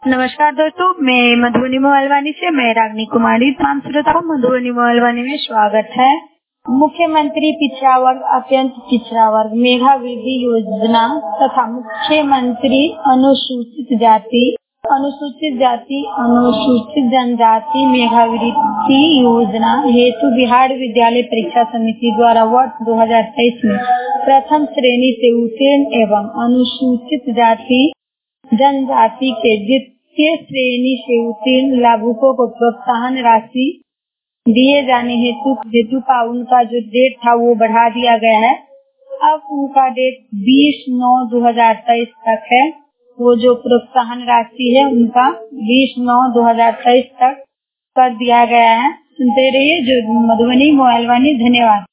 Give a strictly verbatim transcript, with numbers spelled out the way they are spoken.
नमस्कार दोस्तों, मैं मधुबनी मोहलवानी से मैं रागनी कुमारी। तमाम श्रोताओं को मधुबनी मोहलवानी में स्वागत है। मुख्यमंत्री पिछड़ा वर्ग अत्यंत पिछड़ा वर्ग मेधा वृद्धि योजना तथा मुख्यमंत्री अनुसूचित जाति अनुसूचित जाति अनुसूचित जनजाति मेधा वृद्धि योजना हेतु बिहार विद्यालय परीक्षा समिति द्वारा वर्ष दो हजार तेईस में प्रथम श्रेणी से उत्तीर्ण एवं अनुसूचित जाति जनजाति के द्वितीय श्रेणी से उत्तीर्ण लाभुकों को प्रोत्साहन राशि दिए जाने हेतु हेतु का उनका जो डेट था वो बढ़ा दिया गया है। अब उनका डेट बीस नौ दो हजार तेईस तक है। वो जो प्रोत्साहन राशि है उनका बीस नौ दो हजार तेईस तक कर दिया गया है। सुनते रहिए जो मधुबनी मोहलवानी। धन्यवाद।